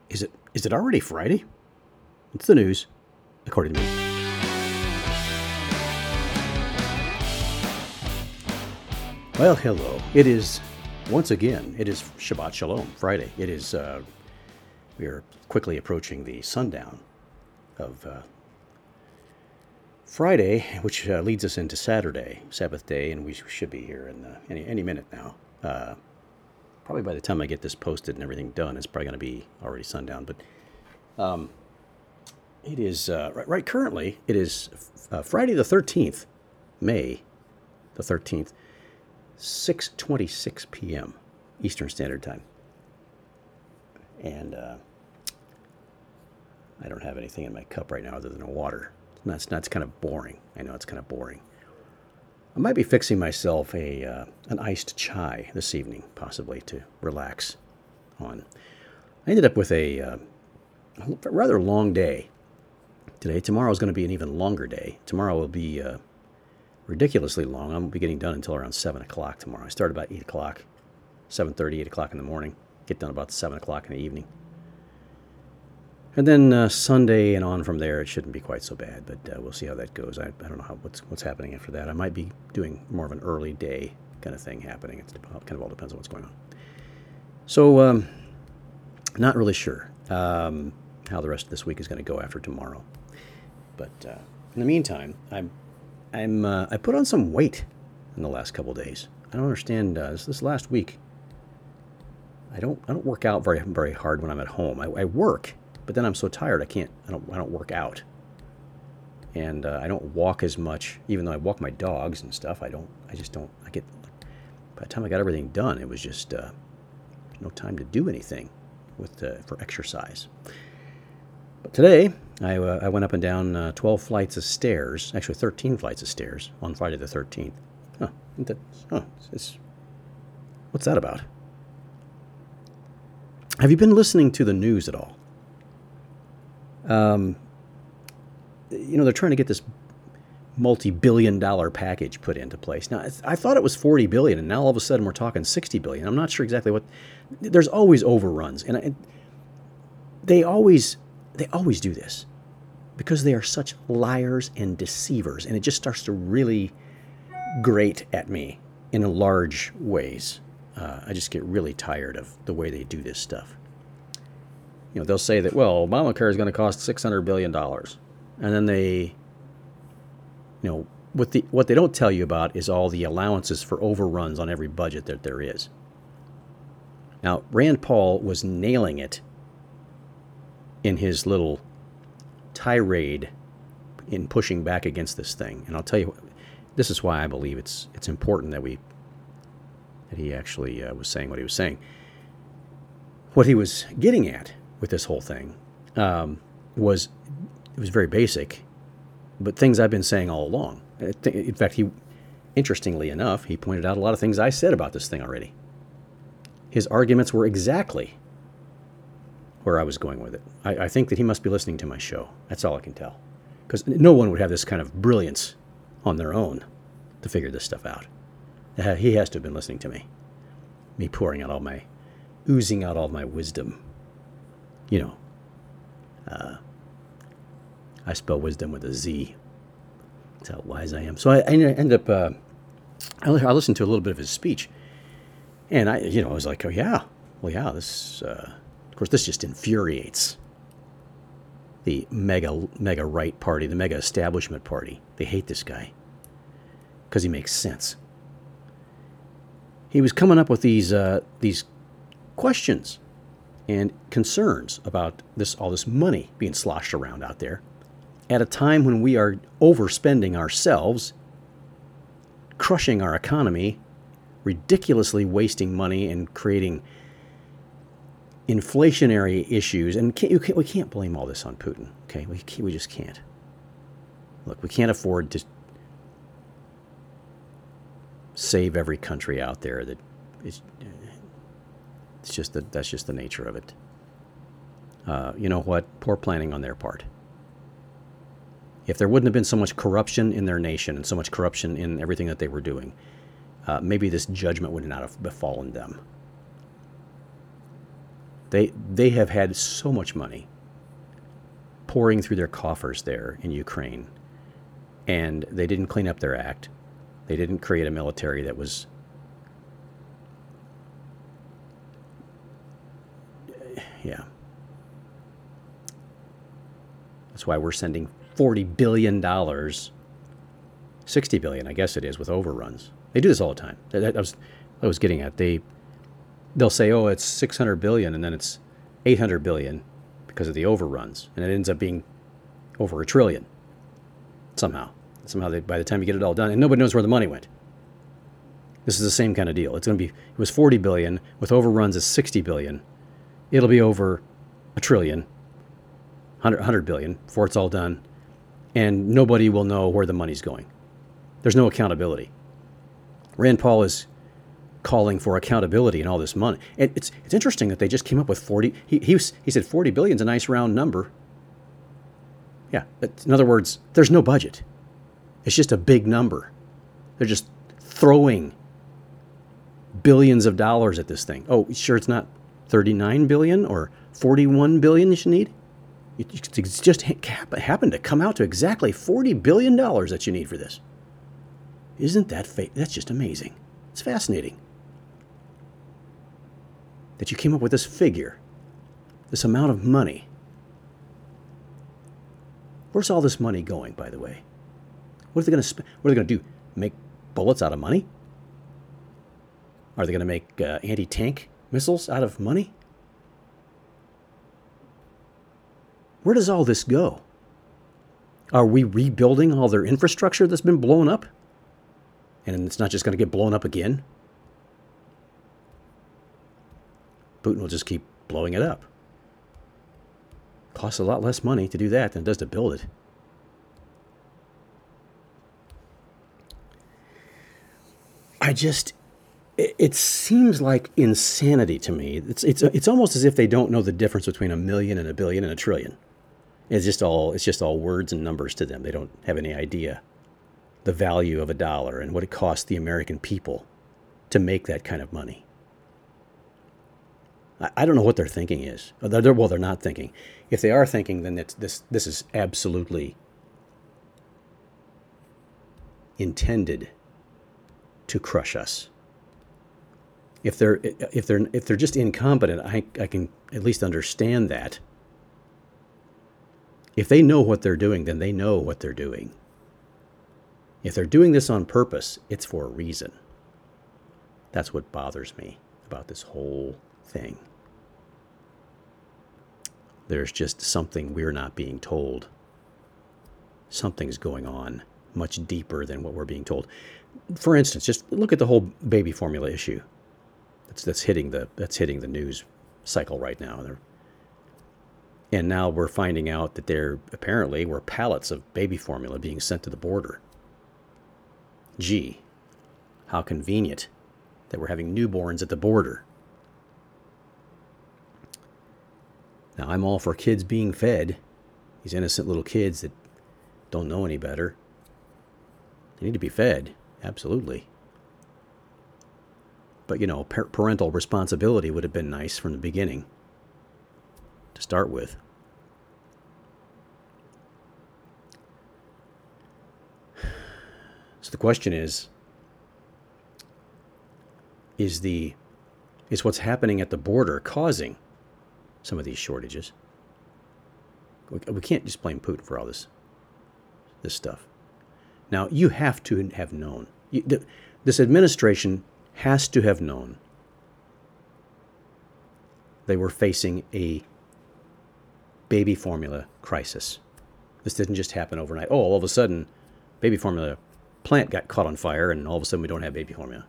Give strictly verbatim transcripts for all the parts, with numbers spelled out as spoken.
Is it is it already Friday? It's the news, according to me. Well, hello. It is, once again, it is Shabbat Shalom, Friday. It is, uh, we are quickly approaching the sundown of uh, Friday, which uh, leads us into Saturday, Sabbath day, and we should be here in uh, any any minute now. Uh, probably by the time I get this posted and everything done, it's probably going to be already sundown. But um, it is, uh, right, right currently, it is uh, Friday the thirteenth, May the thirteenth, six twenty-six p.m. Eastern Standard Time. And uh, I don't have anything in my cup right now other than water. That's, that's kind of boring. I know it's kind of boring. I might be fixing myself a uh, an iced chai this evening, possibly, to relax on. I ended up with a uh, rather long day today. Tomorrow is going to be an even longer day. Tomorrow will be uh, ridiculously long. I won't be getting done until around seven o'clock tomorrow. I start about eight o'clock, seven thirty, eight o'clock in the morning. Get done about seven o'clock in the evening. And then uh, Sunday and on from there, it shouldn't be quite so bad, but uh, we'll see how that goes. I, I don't know how what's what's happening after that. I might be doing more of an early day kind of thing happening. It kind of all depends on what's going on. So, um, not really sure um, how the rest of this week is going to go after tomorrow. But uh, in the meantime, I'm I'm uh, I put on some weight in the last couple of days. I don't understand uh, this, this last week. I don't I don't work out very very hard when I'm at home. I, I work. But then I'm so tired I can't, I don't, I don't work out. And uh, I don't walk as much, even though I walk my dogs and stuff, I don't, I just don't, I get, by the time I got everything done, it was just, uh, no time to do anything with, uh, for exercise. But today, I, uh, I went up and down uh, twelve flights of stairs, actually thirteen flights of stairs on Friday the thirteenth. Huh, isn't that, huh, it's, what's that about? Have you been listening to the news at all? Um, you know, they're trying to get this multi-billion dollar package put into place. Now, I thought it was forty billion, and now all of a sudden we're talking sixty billion. I'm not sure exactly what. There's always overruns, and I, they always they always do this because they are such liars and deceivers, and it just starts to really grate at me in large ways. Uh, I just get really tired of the way they do this stuff. You know, they'll say that, well, Obamacare is going to cost six hundred billion dollars. And then they, you know, what, the, what they don't tell you about is all the allowances for overruns on every budget that there is. Now, Rand Paul was nailing it in his little tirade in pushing back against this thing. And I'll tell you, this is why I believe it's it's important that we that he actually uh, was saying what he was saying. What he was getting at with this whole thing um, was, it was very basic, but things I've been saying all along. In fact, he, interestingly enough, he pointed out a lot of things I said about this thing already. His arguments were exactly where I was going with it. I, I think that he must be listening to my show. That's all I can tell. Because no one would have this kind of brilliance on their own to figure this stuff out. Uh, he has to have been listening to me. Me pouring out all my, oozing out all my wisdom. You know, uh, I spell wisdom with a Z. That's how wise I am. So I, I ended up, uh, I, I listened to a little bit of his speech. And I, you know, I was like, oh, yeah. Well, yeah, this, uh, of course, this just infuriates the mega, mega right party, the mega establishment party. They hate this guy because he makes sense. He was coming up with these, uh, these questions and concerns about this, all this money being sloshed around out there at a time when we are overspending ourselves, crushing our economy, ridiculously wasting money and creating inflationary issues. And can't, you can't, we can't blame all this on Putin, okay? We, can't, we just can't. Look, we can't afford to save every country out there that is... It's just that that's just the nature of it. Uh, you know what? Poor planning on their part. If there wouldn't have been so much corruption in their nation and so much corruption in everything that they were doing, uh, maybe this judgment would not have befallen them. They they have had so much money pouring through their coffers there in Ukraine, and they didn't clean up their act. They didn't create a military that was yeah. That's why we're sending forty billion dollars, sixty billion dollars, I guess it is, with overruns. They do this all the time. That, that was I was getting at. They they'll say, "Oh, it's six hundred billion dollars," and then it's eight hundred billion dollars because of the overruns, and it ends up being over a trillion somehow. Somehow, they, by the time you get it all done, and nobody knows where the money went. This is the same kind of deal. It's going to be it was forty billion dollars with overruns is sixty billion dollars. It'll be over a trillion, one hundred billion dollars before it's all done, and nobody will know where the money's going. There's no accountability. Rand Paul is calling for accountability in all this money. And it's it's interesting that they just came up with forty. He he, was, he said forty billion is a nice round number. Yeah, in other words, there's no budget. It's just a big number. They're just throwing billions of dollars at this thing. Oh, sure, it's not thirty-nine billion or forty-one billion you should need. It's just happened to come out to exactly forty billion dollars that you need for this. Isn't that fa- that's just amazing. It's fascinating that you came up with this figure, this amount of money. Where's all this money going, by the way? What are they going to sp- What are they going to do? Make bullets out of money? Are they going to make uh, anti-tank missiles out of money? Where does all this go? Are we rebuilding all their infrastructure that's been blown up? And it's not just going to get blown up again? Putin will just keep blowing it up. Costs a lot less money to do that than it does to build it. I just, it, it seems like insanity to me. It's it's it's almost as if they don't know the difference between a million and a billion and a trillion. It's just all it's just all words and numbers to them. They don't have any idea the value of a dollar and what it costs the American people to make that kind of money. I, I don't know what their thinking is. They're, they're, well, they're not thinking. If they are thinking, then it's, this this is absolutely intended to crush us. If they're if they're if they're just incompetent, I I can at least understand that. If they know what they're doing, then they know what they're doing. If they're doing this on purpose, it's for a reason. That's what bothers me about this whole thing. There's just something we're not being told. Something's going on much deeper than what we're being told. For instance, just look at the whole baby formula issue. That's that's hitting the that's hitting the news cycle right now. They're, and now we're finding out that there apparently were pallets of baby formula being sent to the border. Gee, how convenient that we're having newborns at the border. Now, I'm all for kids being fed, these innocent little kids that don't know any better. They need to be fed, absolutely. But, you know, par- parental responsibility would have been nice from the beginning to start with. So the question is, is the is what's happening at the border causing some of these shortages? We, we can't just blame Putin for all this this stuff. Now, you have to have known. You, the, this administration has to have known they were facing a baby formula crisis. This didn't just happen overnight. Oh, all of a sudden, baby formula plant got caught on fire, and all of a sudden we don't have baby formula.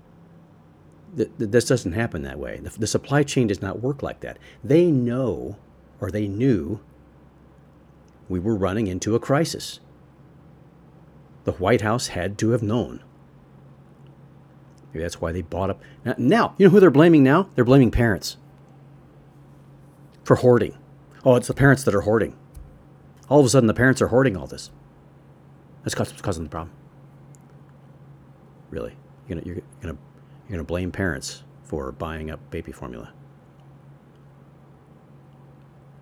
This doesn't happen that way. The supply chain does not work like that. They know, or they knew, we were running into a crisis. The White House had to have known. Maybe that's why they bought up. Now, you know who they're blaming now? They're blaming parents for hoarding. Oh, it's the parents that are hoarding. All of a sudden, the parents are hoarding all this. That's causing the problem. Really, you're gonna you're gonna you're gonna blame parents for buying up baby formula?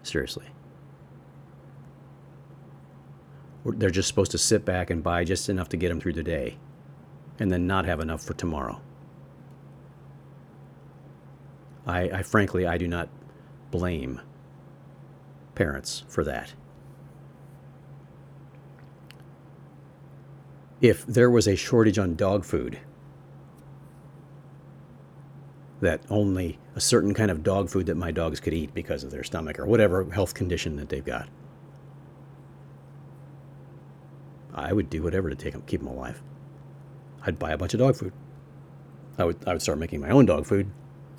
Seriously. They're just supposed to sit back and buy just enough to get them through the day and then not have enough for tomorrow. I, I frankly, I do not blame parents for that. If there was a shortage on dog food, that only a certain kind of dog food that my dogs could eat because of their stomach or whatever health condition that they've got, I would do whatever to take them, keep them alive. I'd buy a bunch of dog food. I would I would start making my own dog food.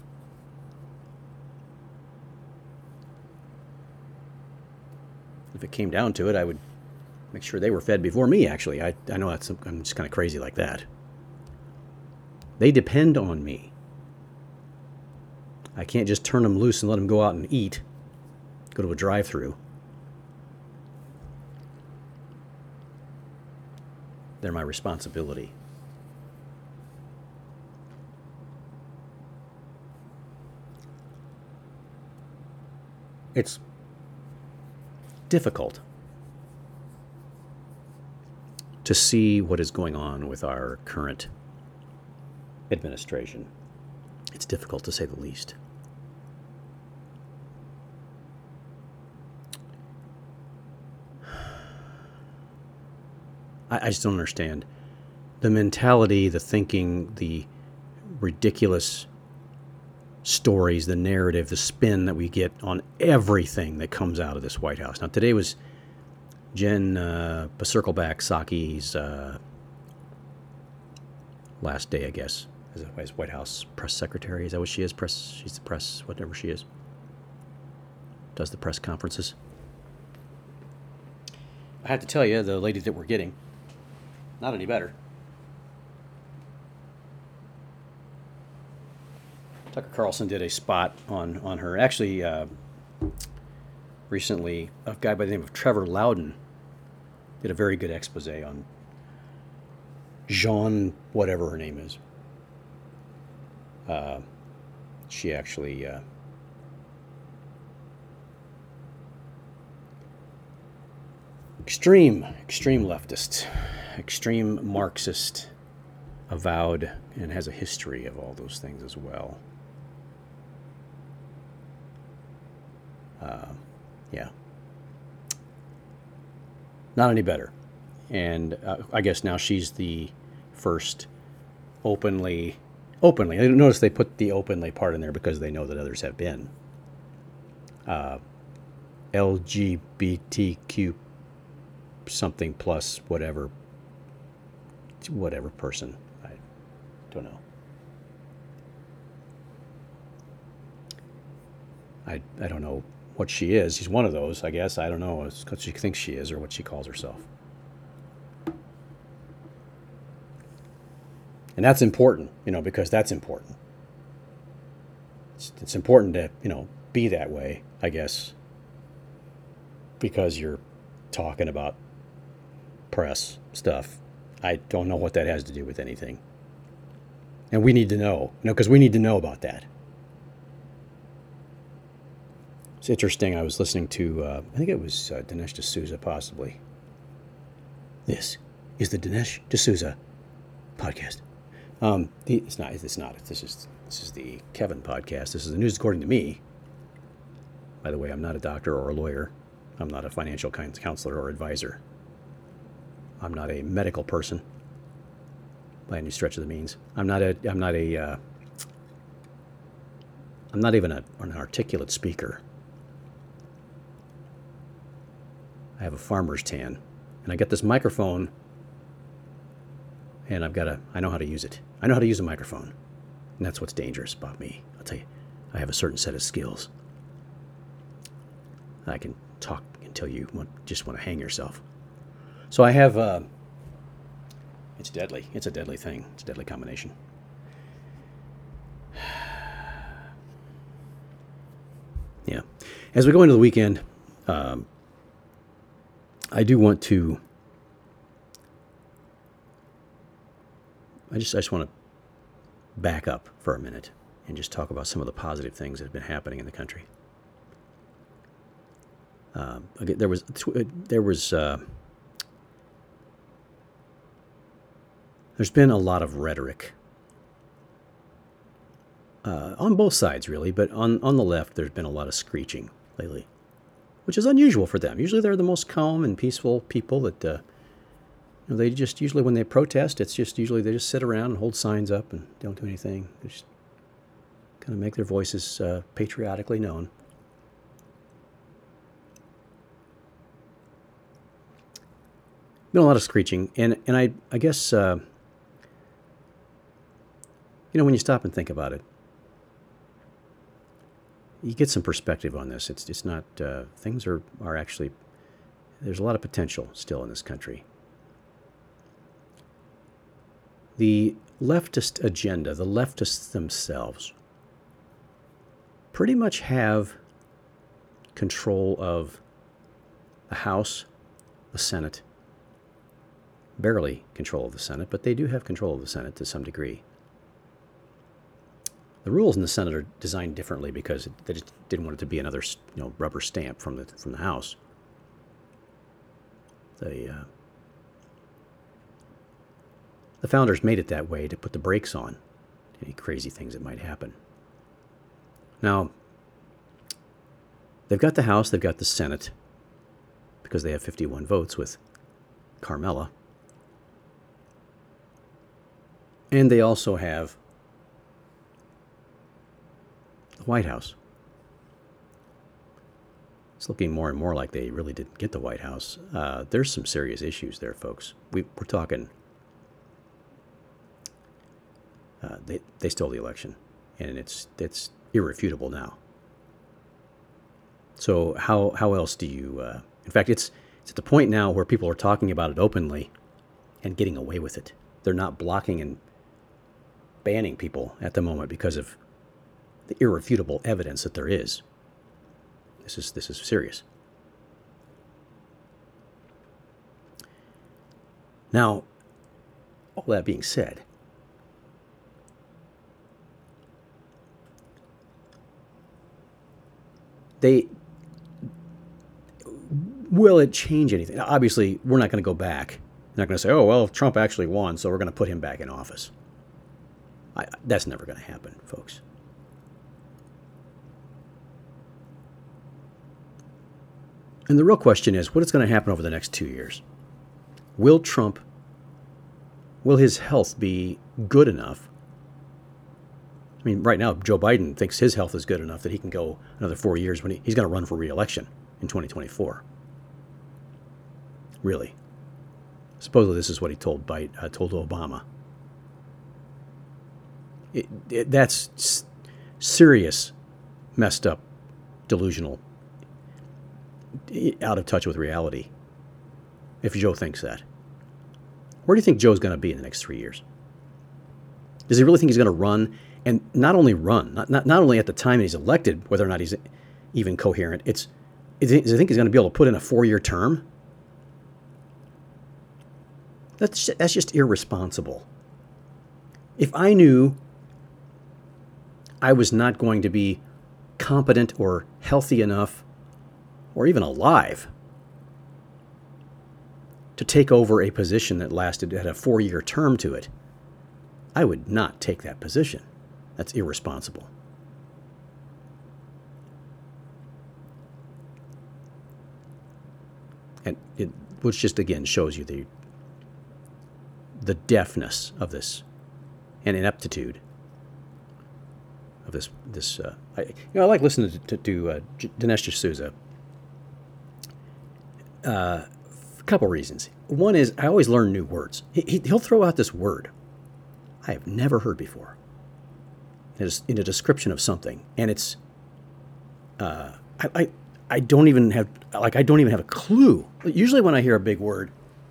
If it came down to it, I would make sure they were fed before me, actually. I, I know that's I'm just kind of crazy like that. They depend on me. I can't just turn them loose and let them go out and eat, go to a drive-through. They're my responsibility. It's difficult to see what is going on with our current administration. It's difficult to say the least. I, I just don't understand the mentality, the thinking, the ridiculous stories, the narrative, the spin that we get on everything that comes out of this White House. Now, today was Jen uh, Circleback Psaki's uh, last day, I guess, as, a, as White House press secretary. Is that what she is? Press? She's the press, whatever she is. Does the press conferences. I have to tell you, the lady that we're getting, not any better. Tucker Carlson did a spot on, on her. Actually, uh, recently, a guy by the name of Trevor Loudon did a very good expose on Jean, whatever her name is. Uh, she actually uh, extreme, extreme leftist, extreme Marxist, avowed, and has a history of all those things as well. Uh, yeah. Not any better. And uh, I guess now she's the first openly, openly, I notice they put the openly part in there because they know that others have been. Uh, L G B T Q something plus whatever, whatever person. I don't know. I, I don't know what she is. She's one of those, I guess. I don't know what she thinks she is or what she calls herself. And that's important, you know, because that's important. It's, it's important to, you know, be that way, I guess, because you're talking about press stuff. I don't know what that has to do with anything. And we need to know, you know, because we need to know about that. It's interesting. I was listening to, uh, I think it was uh, Dinesh D'Souza, possibly. This is the Dinesh D'Souza podcast. Um, the, it's not. It's not. This is this is the Kevin podcast. This is the news according to me. By the way, I'm not a doctor or a lawyer. I'm not a financial counselor or advisor. I'm not a medical person by any stretch of the means. I'm not a. I'm not a. Uh, I'm not even a, an articulate speaker. I have a farmer's tan, and I get this microphone, and I've got to, I know how to use it. I know how to use a microphone, and that's what's dangerous about me. I'll tell you, I have a certain set of skills. I can talk until you want, just want to hang yourself. So I have, uh, it's deadly. It's a deadly thing. It's a deadly combination. Yeah. As we go into the weekend, um, I do want to, I just, I just want to back up for a minute and just talk about some of the positive things that have been happening in the country. Uh, there was there was uh, there's been a lot of rhetoric uh, on both sides, really, but on on the left, there's been a lot of screeching lately, which is unusual for them. Usually, they're the most calm and peaceful people that. Uh, You know, they just usually, when they protest, it's just usually they just sit around and hold signs up and don't do anything. They just kind of make their voices uh, patriotically known. Been a lot of screeching, and and I I guess uh, you know, when you stop and think about it, you get some perspective on this. It's it's not uh, things are are actually there's a lot of potential still in this country. The leftist agenda, the leftists themselves, pretty much have control of the House, the Senate, barely control of the Senate, but they do have control of the Senate to some degree. The rules in the Senate are designed differently because they just didn't want it to be another, you know, rubber stamp from the from the House. The uh, The founders made it that way to put the brakes on any crazy things that might happen. Now, they've got the House, they've got the Senate, because they have fifty-one votes with Carmella. And they also have the White House. It's looking more and more like they really didn't get the White House. Uh, there's some serious issues there, folks. We, we're talking... Uh, they they stole the election, and it's it's irrefutable now. So how how else do you? Uh, in fact, it's it's at the point now where people are talking about it openly, and getting away with it. They're not blocking and banning people at the moment because of the irrefutable evidence that there is. This is this is serious. Now, all that being said, they will it change anything? Now, obviously, we're not going to go back. They're not going to say, "Oh well, Trump actually won, so we're going to put him back in office." I, that's never going to happen, folks. And the real question is, what is going to happen over the next two years? Will Trump, will his health be good enough? I mean, right now, Joe Biden thinks his health is good enough that he can go another four years when he, he's going to run for re-election in twenty twenty-four. Really. Supposedly, this is what he told Biden, uh, told Obama. It, it, that's s- serious, messed up, delusional, out of touch with reality, if Joe thinks that. Where do you think Joe's going to be in the next three years? Does he really think he's going to run, and not only run, not, not, not only at the time he's elected, whether or not he's even coherent, it's, does he think he's going to be able to put in a four-year term? That's just, that's just irresponsible. If I knew I was not going to be competent or healthy enough or even alive to take over a position that lasted, had a four-year term to it, I would not take that position. That's irresponsible. And it, which just again shows you the the deafness of this and ineptitude of this. This uh, I, you know, I like listening to, to, to uh, Dinesh D'Souza. Uh, a couple reasons. One is I always learn new words. He, he, he'll throw out this word I have never heard before in a description of something, and it's uh, I, I I don't even have like I don't even have a clue. Usually, when I hear a big word,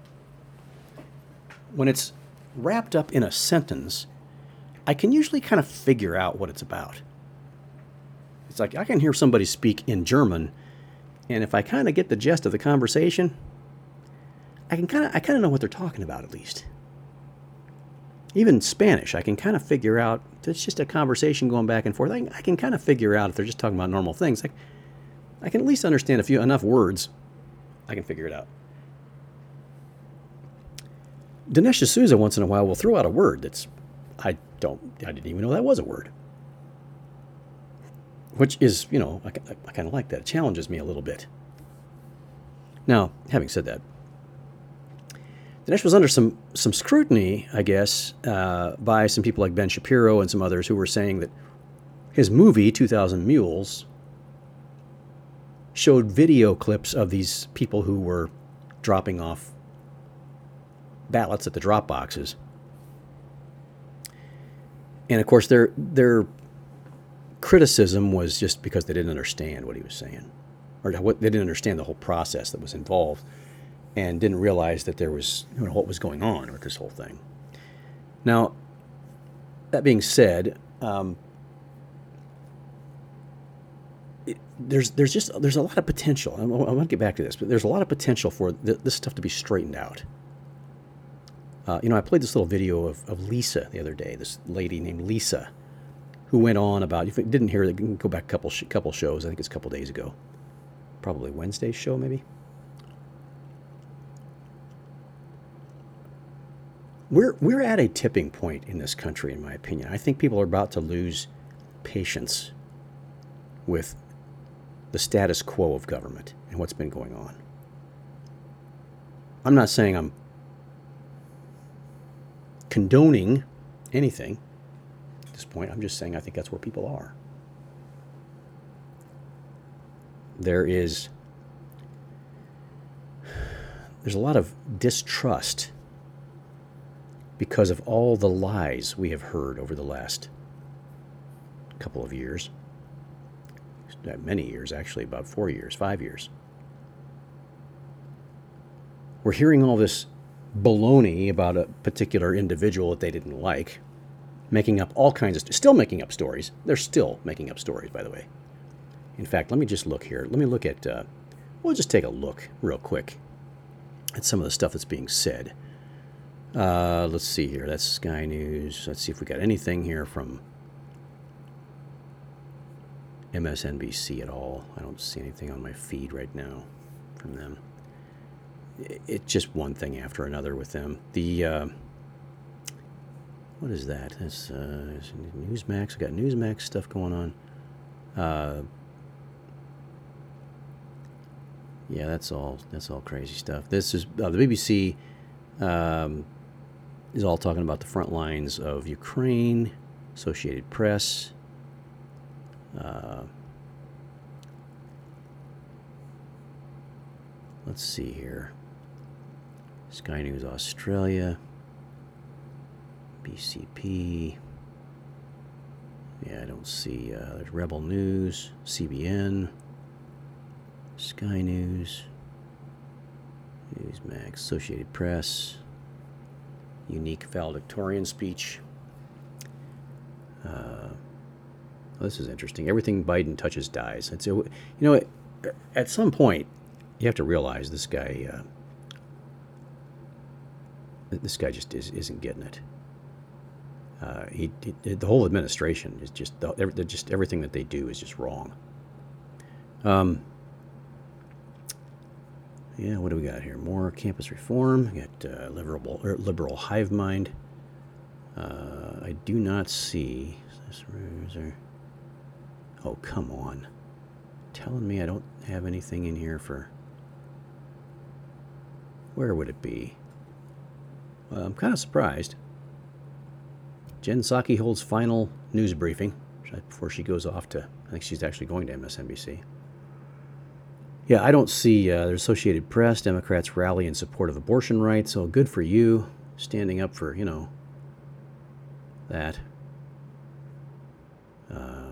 when it's wrapped up in a sentence, I can usually kind of figure out what it's about. It's like I can hear somebody speak in German, and if I kind of get the gist of the conversation, I can kind of I kind of know what they're talking about at least. Even Spanish, I can kind of figure out. It's just a conversation going back and forth. I, I can kind of figure out if they're just talking about normal things. Like, I can at least understand a few enough words. I can figure it out. Dinesh D'Souza once in a while will throw out a word that's, I don't, I didn't even know that was a word. Which is, you know, I, I kind of like that. It challenges me a little bit. Now, having said that, Dinesh was under some, some scrutiny, I guess, uh, by some people like Ben Shapiro and some others who were saying that his movie, two thousand Mules, showed video clips of these people who were dropping off ballots at the drop boxes. And of course, their their criticism was just because they didn't understand what he was saying, or what they didn't understand the whole process that was involved, and didn't realize that there was, you know, what was going on with this whole thing. Now, that being said, um, it, there's there's just there's a lot of potential. I, I want to get back to this, but there's a lot of potential for th- this stuff to be straightened out. Uh, you know, I played this little video of, of Lisa the other day, this lady named Lisa, who went on about, if you didn't hear it, you can go back a couple, sh- couple shows, I think it's a couple days ago. Probably Wednesday's show, maybe? We're, we're at a tipping point in this country, in my opinion. I think people are about to lose patience with the status quo of government and what's been going on. I'm not saying I'm condoning anything at this point. I'm just saying I think that's where people are. There is there's a lot of distrust because of all the lies we have heard over the last couple of years. Many years, actually, about four years, five years. We're hearing all this baloney about a particular individual that they didn't like, making up all kinds of, st- still making up stories. They're still making up stories, by the way. In fact, let me just look here. Let me look at, uh, we'll just take a look real quick at some of the stuff that's being said. Uh, let's see here. That's Sky News. Let's see if we got anything here from M S N B C at all. I don't see anything on my feed right now from them. It's just one thing after another with them. The, uh, what is that? That's uh, Newsmax. We got Newsmax stuff going on. Uh, yeah, that's all. That's all crazy stuff. This is uh, the B B C um, is all talking about the front lines of Ukraine. Associated Press. Uh, let's see here. Sky News Australia, B C P. Yeah, I don't see. Uh, there's Rebel News, C B N, Sky News, Newsmax, Associated Press, Unique Valedictorian Speech. Uh, well, this is interesting. Everything Biden touches dies. It's, you know, at some point, you have to realize this guy. Uh, This guy just is, isn't getting it. Uh, he, he, the whole administration is just, they're just everything that they do is just wrong. Um, yeah, what do we got here? More campus reform. We got uh, liberal, er, liberal hive mind. Uh, I do not see. Oh, come on! Telling me I don't have anything in here for. Where would it be? Well, I'm kind of surprised. Jen Psaki holds final news briefing before she goes off to, I think she's actually going to M S N B C. Yeah, I don't see uh, the Associated Press. Democrats rally in support of abortion rights. So good for you, standing up for, you know, that. Uh,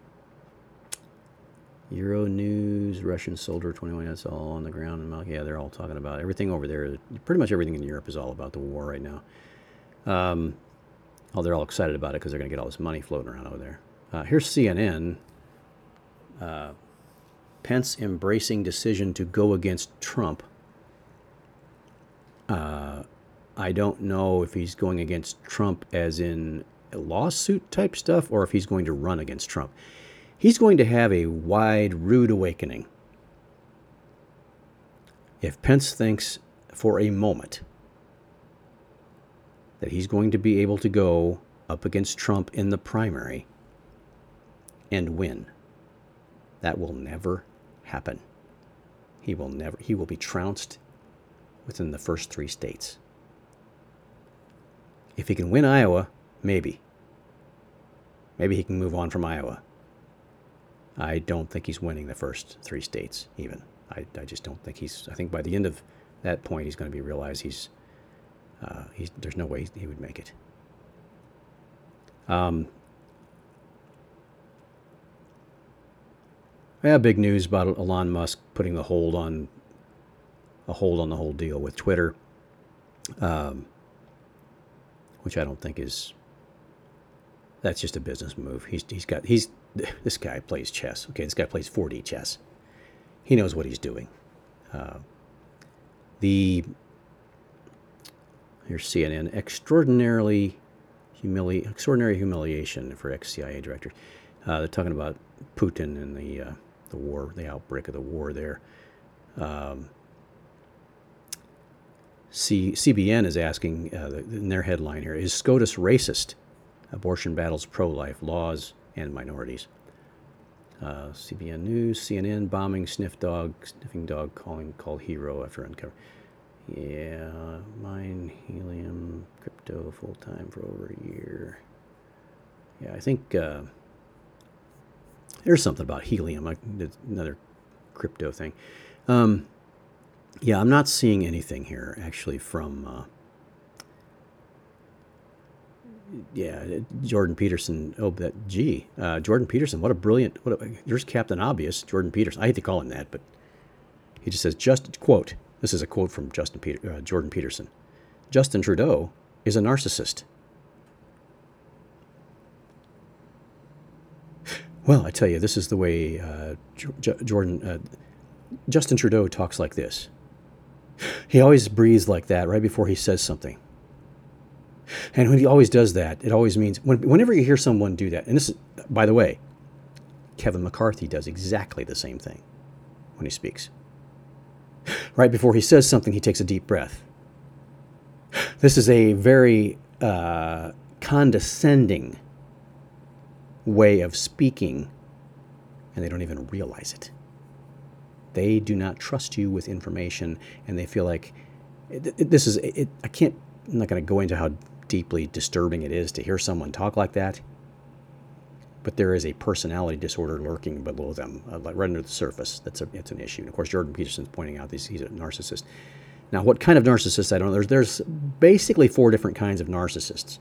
Euro News, Russian soldier twenty-one, that's all on the ground. And yeah, they're all talking about everything over there. Pretty much everything in Europe is all about the war right now. Um, oh, they're all excited about it because they're going to get all this money floating around over there. Uh, here's C N N. Uh, Pence embracing decision to go against Trump. Uh, I don't know if he's going against Trump as in a lawsuit type stuff or if he's going to run against Trump. He's going to have a wide, rude awakening if Pence thinks for a moment that he's going to be able to go up against Trump in the primary and win. That will never happen. He will never, he will be trounced within the first three states. If he can win Iowa, maybe. Maybe he can move on from Iowa. I don't think he's winning the first three states, even. I, I just don't think he's, I think by the end of that point, he's going to be realize he's, uh, he's there's no way he would make it. Um, yeah, big news about Elon Musk putting the hold on, a hold on the whole deal with Twitter, um, which I don't think is, that's just a business move. He's he's got, he's, this guy plays chess. Okay, this guy plays four D chess. He knows what he's doing. Uh, the, here's C N N, extraordinarily humili- extraordinary humiliation for ex-C I A director. Uh, they're talking about Putin and the uh, the war, the outbreak of the war there. Um, C- CBN is asking, uh, the, in their headline here, is SCOTUS racist? Abortion battles pro-life laws and minorities. Uh, C B N News, C N N, bombing sniff dog, sniffing dog calling called hero after uncover. Yeah, mine helium crypto full time for over a year. Yeah, I think uh, there's something about helium, like another crypto thing. Um, yeah, I'm not seeing anything here actually from. Uh, Yeah, Jordan Peterson. Oh, that gee, uh, Jordan Peterson. What a brilliant. What a, there's Captain Obvious, Jordan Peterson. I hate to call him that, but he just says, "Just quote." This is a quote from Justin Peter, uh, Jordan Peterson. Justin Trudeau is a narcissist. Well, I tell you, this is the way uh, J- Jordan uh, Justin Trudeau talks like this. He always breathes like that right before he says something. And when he always does that, it always means, when, whenever you hear someone do that, and this is, by the way, Kevin McCarthy does exactly the same thing when he speaks. Right before he says something, he takes a deep breath. This is a very uh, condescending way of speaking, and they don't even realize it. They do not trust you with information, and they feel like, it, it, this is, it, I can't, I'm not going to go into how deeply disturbing it is to hear someone talk like that, but there is a personality disorder lurking below them, uh, like right under the surface. That's a, it's an issue. And of course, Jordan Peterson's pointing out these, he's a narcissist. Now, what kind of narcissist, I don't know. There's, there's basically four different kinds of narcissists.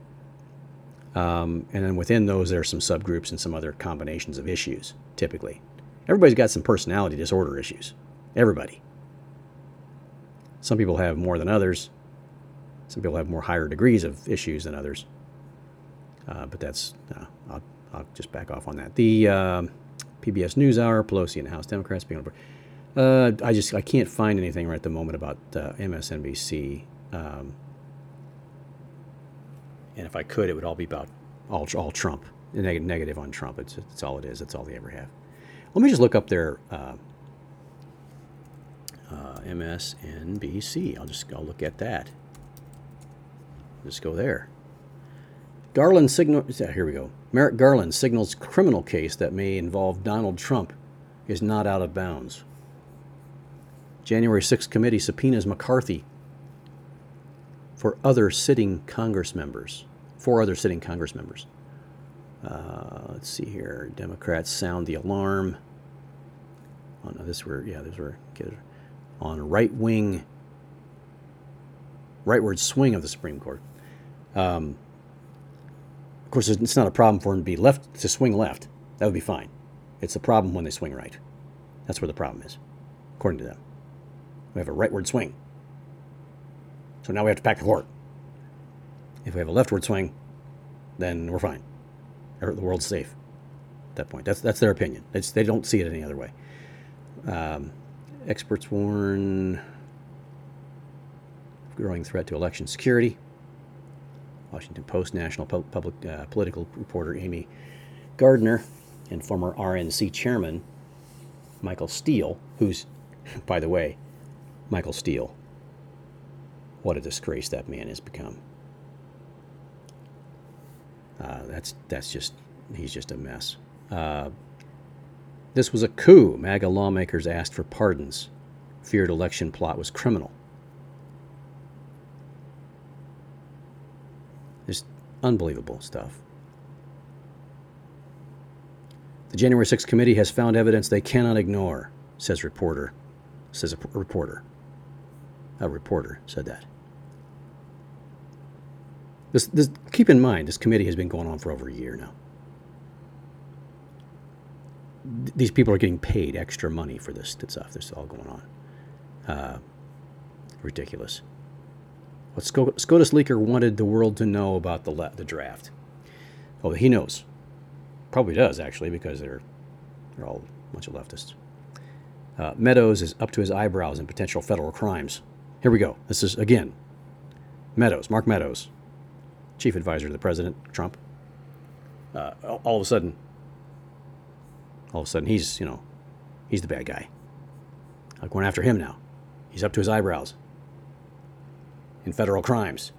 Um, and then within those, there are some subgroups and some other combinations of issues, typically. Everybody's got some personality disorder issues. Everybody. Some people have more than others. Some people have more higher degrees of issues than others. Uh, but that's, uh, I'll, I'll just back off on that. The uh, P B S NewsHour, Pelosi and House Democrats being on board. Uh, I just, I can't find anything right at the moment about uh, M S N B C. Um, and if I could, it would all be about all, all Trump, neg- negative on Trump. It's, it's all it is. That's all they ever have. Let me just look up their uh, uh, M S N B C. I'll just, I'll look at that. Just go there. Garland signal. Yeah, here we go. Merrick Garland signals criminal case that may involve Donald Trump is not out of bounds. January sixth committee subpoenas McCarthy for other sitting Congress members. Four other sitting Congress members. Uh, let's see here. Democrats sound the alarm. Oh no, this were yeah, these were on right wing, rightward swing of the Supreme Court. Um, of course, it's not a problem for them to be left to swing left. That would be fine. It's a problem when they swing right. That's where the problem is, according to them. We have a rightward swing, so now we have to pack the court. If we have a leftward swing, then we're fine. The world's safe at that point. That's that's their opinion. It's, they don't see it any other way. Um, experts warn growing threat to election security. Washington Post national pu- public uh, political reporter Amy Gardner and former R N C chairman, Michael Steele, who's, by the way, Michael Steele, what a disgrace that man has become. Uh, that's that's just, he's just a mess. Uh, this was a coup. MAGA lawmakers asked for pardons. Feared election plot was criminal. Just unbelievable stuff. The January sixth committee has found evidence they cannot ignore, says reporter. Says a p- reporter. A reporter said that. This, this, keep in mind, this committee has been going on for over a year now. Th- these people are getting paid extra money for this stuff. This is all going on. Uh, ridiculous. What Sc- SCOTUS leaker wanted the world to know about the le- the draft. Oh, he knows. Probably does, actually, because they're they're all a bunch of leftists. Uh, Meadows is up to his eyebrows in potential federal crimes. Here we go. This is, again, Meadows, Mark Meadows, chief advisor to the president, Trump. Uh, all of a sudden, all of a sudden, he's, you know, he's the bad guy. I'm going after him now. He's up to his eyebrows in federal crimes.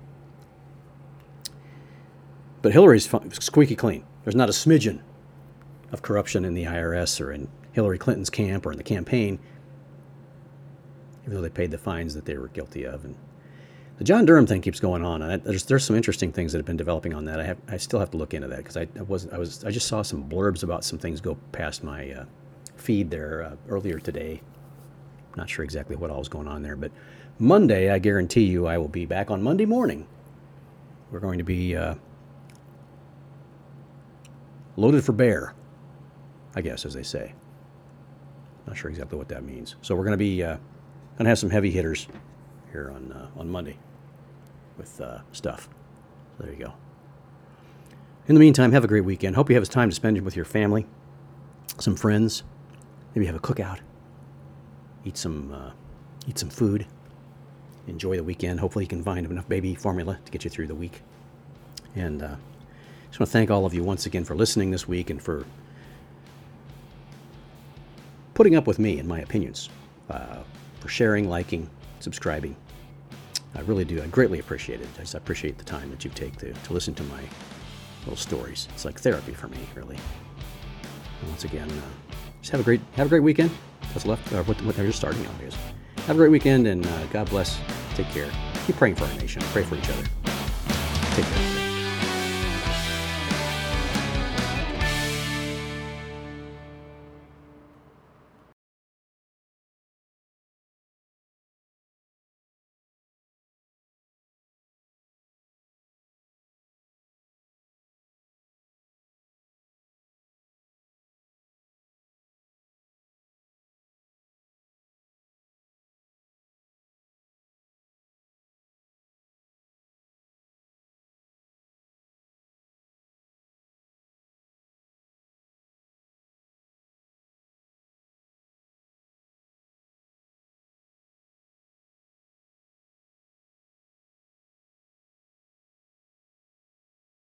But Hillary's squeaky clean. There's not a smidgen of corruption in the I R S or in Hillary Clinton's camp or in the campaign, even though they paid the fines that they were guilty of. And the John Durham thing keeps going on, and there's there's some interesting things that have been developing on that. I have I still have to look into that because I, I wasn't I was I just saw some blurbs about some things go past my uh, feed there uh, earlier today. Not sure exactly what all was going on there, but Monday, I guarantee you, I will be back on Monday morning. We're going to be uh, loaded for bear, I guess, as they say. Not sure exactly what that means. So we're going to be uh, going to have some heavy hitters here on uh, on Monday with uh, stuff. So there you go. In the meantime, have a great weekend. Hope you have time to spend with your family, some friends. Maybe have a cookout. Eat some uh, eat some food. Enjoy the weekend. Hopefully you can find enough baby formula to get you through the week. And uh, just want to thank all of you once again for listening this week and for putting up with me and my opinions, uh, for sharing, liking, subscribing. I really do. I greatly appreciate it. I just appreciate the time that you take to, to listen to my little stories. It's like therapy for me, really. And once again, uh, just have a great have a great weekend. What's left? Or what, what they're just starting nowadays. Have a great weekend, and uh, God bless. Take care. Keep praying for our nation. Pray for each other. Take care.